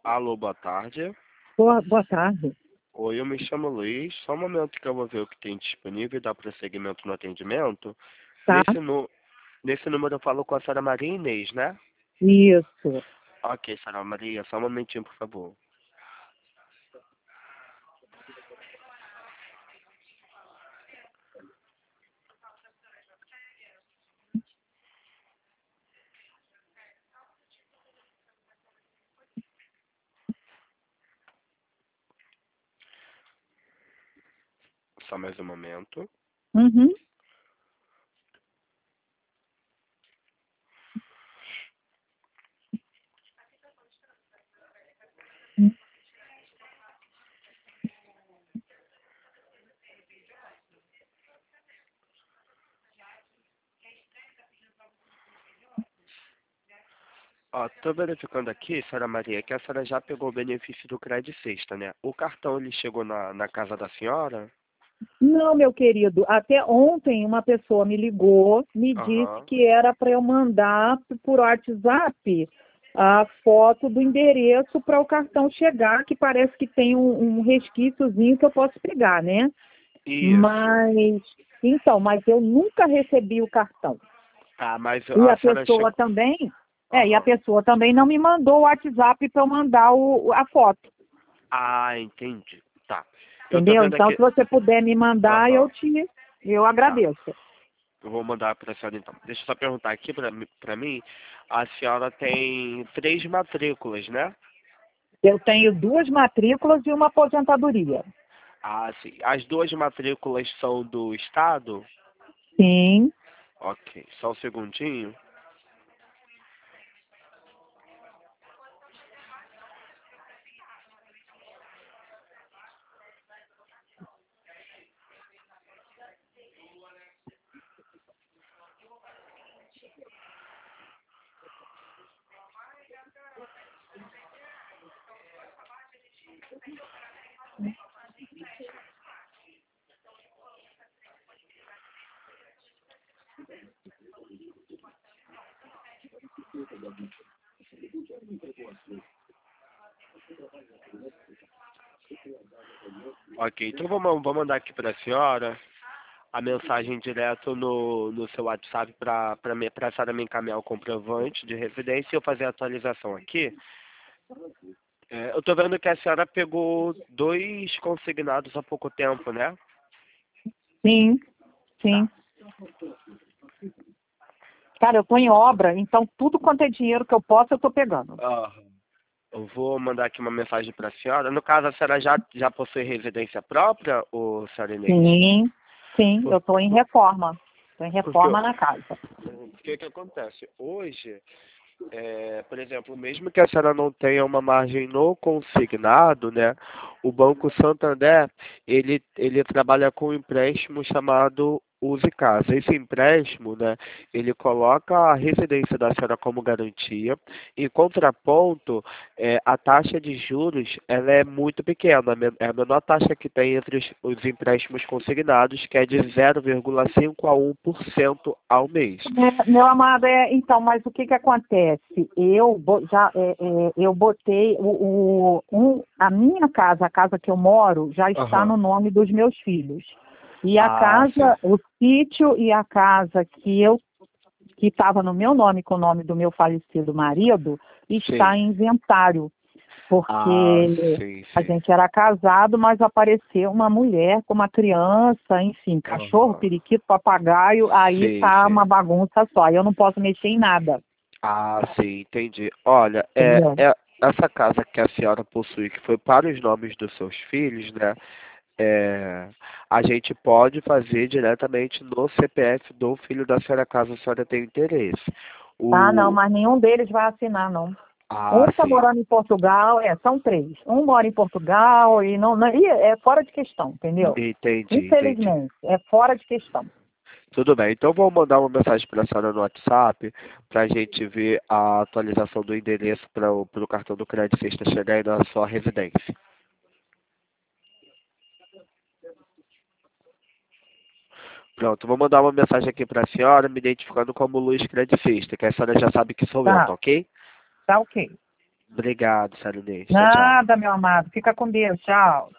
Alô, boa tarde. Boa tarde. Oi, eu me chamo Luiz. Só um momento que eu vou ver o que tem disponível e dar prosseguimento no atendimento. Tá? Nesse, nu... Nesse número eu falo com a senhora Maria Inês, né? Isso. Ok, senhora Maria, só um momentinho, por favor. Só mais um momento. Uhum. Ó, tô verificando aqui, senhora Maria, que a senhora já pegou o benefício do Cred Sexta, né? O cartão, ele chegou na casa da senhora? Não, meu querido, até ontem uma pessoa me ligou, me disse Aham. que era para eu mandar por WhatsApp a foto do endereço para o cartão chegar, que parece que tem um resquíciozinho que eu posso pegar, né? Isso. Mas eu nunca recebi o cartão. Tá, mas E a a senhora pessoa chegou... também, e a Aham. pessoa também não me mandou o WhatsApp para eu mandar a foto. Ah, entendi. Tá. Eu tô Entendeu? vendo Então, aqui... se você puder me mandar, Aham. eu Tá. agradeço. Eu vou mandar para a senhora então. Deixa eu só perguntar aqui para mim. A senhora tem 3 matrículas, né? Eu tenho 2 matrículas e uma aposentadoria. Ah, sim. As 2 matrículas são do Estado? Sim. Ok. Só um segundinho. Ok. Então vou mandar aqui para a senhora a mensagem direto no seu WhatsApp para a senhora me encaminhar o comprovante de residência e eu fazer a atualização aqui. É, eu tô vendo que a senhora pegou 2 consignados há pouco tempo, né? Sim, Tá. sim. Cara, eu estou em obra, então tudo quanto é dinheiro que eu posso, eu estou pegando. Aham. Eu vou mandar aqui uma mensagem para a senhora. No caso, a senhora já possui residência própria, ou senhora Inês? Sim, sim, eu Por, estou em por, reforma. Estou em porque reforma na casa. porque o que acontece? Hoje, por exemplo, mesmo que a senhora não tenha uma margem no consignado, né? O Banco Santander, ele trabalha com um empréstimo chamado Use Casa. Esse empréstimo, né? Ele coloca a residência da senhora como garantia. Em contraponto, a taxa de juros, ela é muito pequena. É a menor taxa que tem entre os empréstimos consignados, que é de 0,5 a 1% ao mês. Meu amado, então, mas o que que acontece? Eu botei a minha casa, a casa que eu moro, já está Aham. no nome dos meus filhos. E a Ah, sim. casa, o sítio e a casa que estava no meu nome, com o nome do meu falecido marido, Sim. está em inventário, Ah, porque sim, a sim. gente era casado, mas apareceu uma mulher com uma criança, enfim, cachorro, Aham. periquito, papagaio, aí Sim, tá sim. uma bagunça só. Aí eu não posso mexer em nada, Ah, sim, entendi. Olha, entendeu? essa casa que a senhora possui, que foi para os nomes dos seus filhos, né? É, a gente pode fazer diretamente no CPF do filho da senhora, caso a senhora tenha interesse. Ah, não, O, mas nenhum deles vai assinar, não. Um ah, está sim, morando em Portugal, são 3. Um mora em Portugal e é fora de questão, entendeu? entendi. Infelizmente, é fora de questão. Tudo bem, então vou mandar uma mensagem para a senhora no WhatsApp para a gente ver a atualização do endereço para o cartão do crédito sexta chegar aí na sua residência. Pronto, vou mandar uma mensagem aqui para a senhora, me identificando como Luiz Credicista, que a senhora já sabe que sou eu, Tá, tá ok? tá ok. Obrigado, Sarinês. Tchau, tchau. Nada, meu amado. Fica com Deus. Tchau.